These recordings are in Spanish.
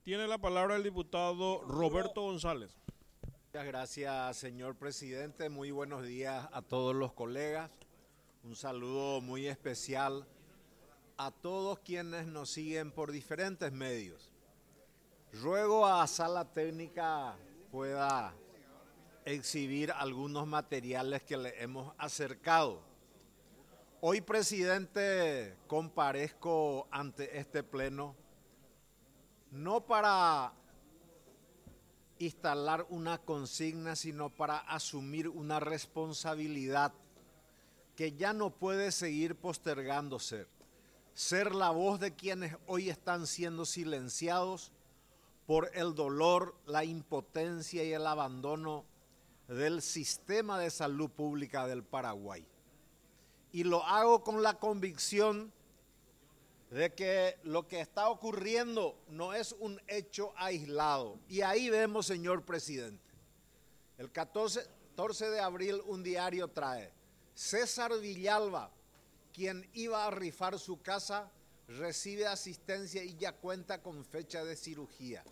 Tiene la palabra el diputado Roberto González. Muchas gracias, señor presidente. Muy buenos días a todos los colegas. Un saludo muy especial a todos quienes nos siguen por diferentes medios. Ruego a Sala Técnica pueda exhibir algunos materiales que le hemos acercado. Hoy, presidente, comparezco ante este pleno no para instalar una consigna, sino para asumir una responsabilidad que ya no puede seguir postergándose. Ser la voz de quienes hoy están siendo silenciados por el dolor, la impotencia y el abandono del sistema de salud pública del Paraguay. Y lo hago con la convicción de que lo que está ocurriendo no es un hecho aislado. Y ahí vemos, señor presidente, el 14 de abril un diario trae: César Villalba, quien iba a rifar su casa, recibe asistencia y ya cuenta con fecha de cirugía.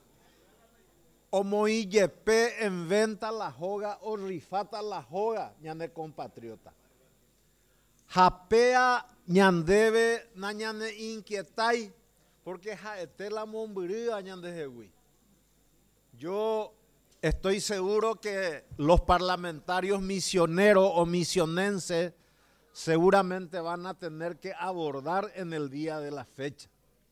Omoillepe en venta la joga o rifata la joga, ñane compatriota. Japea ñandebe na ñane inquietai, porque jaete la mombrida ñande jehui. Yo estoy seguro que los parlamentarios misioneros o misionenses seguramente van a tener que abordar en el día de la fecha.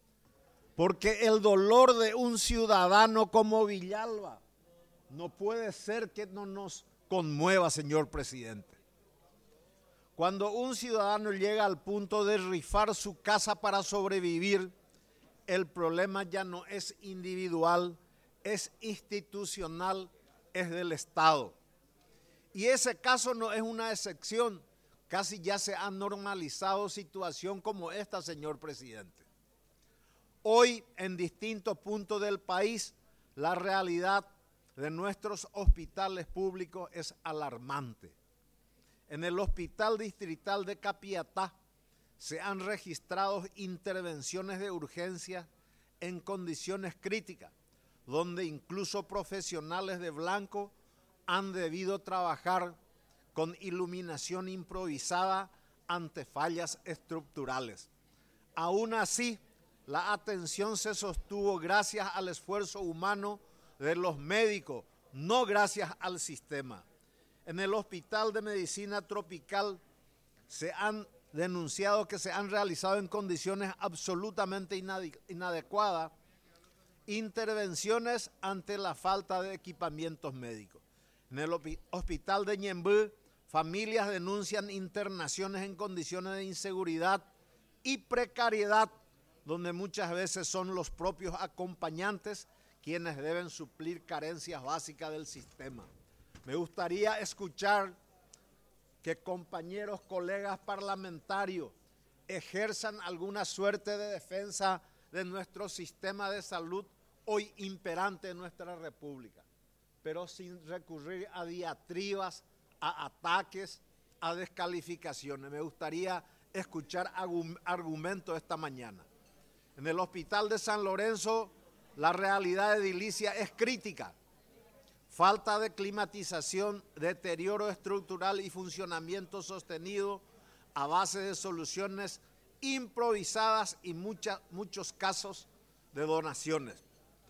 Porque el dolor de un ciudadano como Villalba no puede ser que no nos conmueva, señor presidente. Cuando un ciudadano llega al punto de rifar su casa para sobrevivir, el problema ya no es individual, es institucional, es del Estado. Y ese caso no es una excepción, casi ya se ha normalizado situación como esta, señor presidente. Hoy, en distintos puntos del país, la realidad de nuestros hospitales públicos es alarmante. En el Hospital Distrital de Capiatá se han registrado intervenciones de urgencia en condiciones críticas, donde incluso profesionales de blanco han debido trabajar con iluminación improvisada ante fallas estructurales. Aún así, la atención se sostuvo gracias al esfuerzo humano de los médicos, no gracias al sistema. En el Hospital de Medicina Tropical se han denunciado que se han realizado en condiciones absolutamente inadecuadas intervenciones ante la falta de equipamientos médicos. En el Hospital de Ñemby, familias denuncian internaciones en condiciones de inseguridad y precariedad, donde muchas veces son los propios acompañantes quienes deben suplir carencias básicas del sistema. Me gustaría escuchar que compañeros, colegas parlamentarios ejerzan alguna suerte de defensa de nuestro sistema de salud hoy imperante en nuestra república, pero sin recurrir a diatribas, a ataques, a descalificaciones. Me gustaría escuchar argumentos esta mañana. En el Hospital de San Lorenzo la realidad edilicia es crítica. Falta de climatización, deterioro estructural y funcionamiento sostenido a base de soluciones improvisadas y muchos casos de donaciones.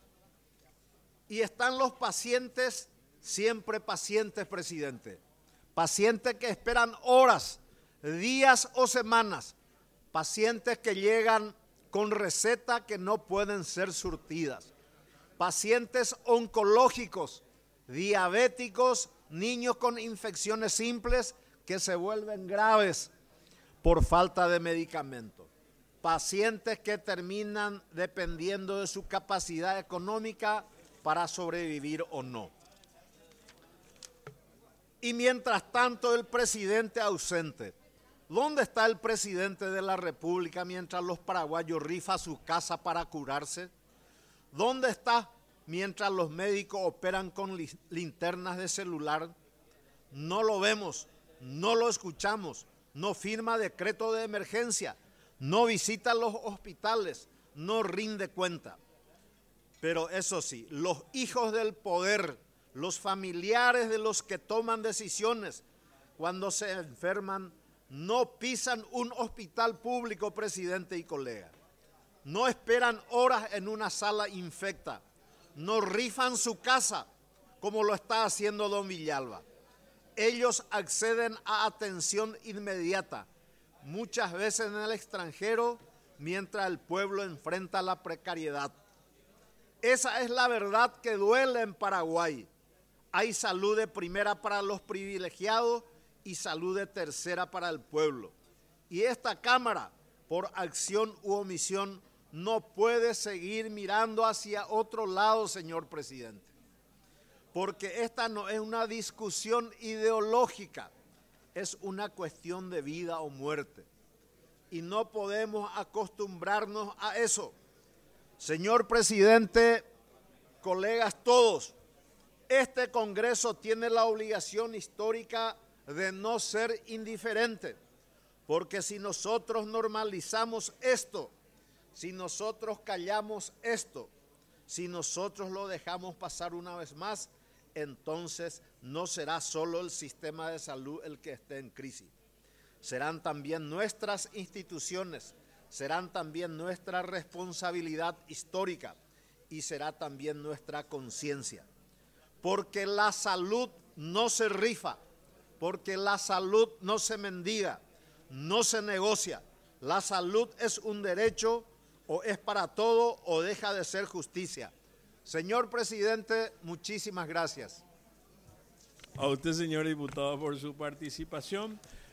Y están los pacientes, siempre pacientes, presidente. Pacientes que esperan horas, días o semanas. Pacientes que llegan con recetas que no pueden ser surtidas. Pacientes oncológicos, diabéticos, niños con infecciones simples que se vuelven graves por falta de medicamentos. Pacientes que terminan dependiendo de su capacidad económica para sobrevivir o no. Y mientras tanto el presidente ausente. ¿Dónde está el presidente de la República mientras los paraguayos rifan su casa para curarse? ¿Dónde está mientras los médicos operan con linternas de celular? No lo vemos, no lo escuchamos, no firma decreto de emergencia, no visita los hospitales, no rinde cuenta. Pero eso sí, los hijos del poder, los familiares de los que toman decisiones, cuando se enferman, no pisan un hospital público, presidente y colega. No esperan horas en una sala infecta. No rifan su casa como lo está haciendo don Villalba. Ellos acceden a atención inmediata, muchas veces en el extranjero, mientras el pueblo enfrenta la precariedad. Esa es la verdad que duele en Paraguay. Hay salud de primera para los privilegiados y salud de tercera para el pueblo. Y esta Cámara, por acción u omisión, no puede seguir mirando hacia otro lado, señor presidente. Porque esta no es una discusión ideológica, es una cuestión de vida o muerte. Y no podemos acostumbrarnos a eso. Señor presidente, colegas todos, este Congreso tiene la obligación histórica de no ser indiferente, porque si nosotros normalizamos esto, si nosotros callamos esto, si nosotros lo dejamos pasar una vez más, entonces no será solo el sistema de salud el que esté en crisis. Serán también nuestras instituciones, serán también nuestra responsabilidad histórica y será también nuestra conciencia. Porque la salud no se rifa, porque la salud no se mendiga, no se negocia. La salud es un derecho, o es para todo o deja de ser justicia. Señor presidente, muchísimas gracias. A usted, señor diputado, por su participación.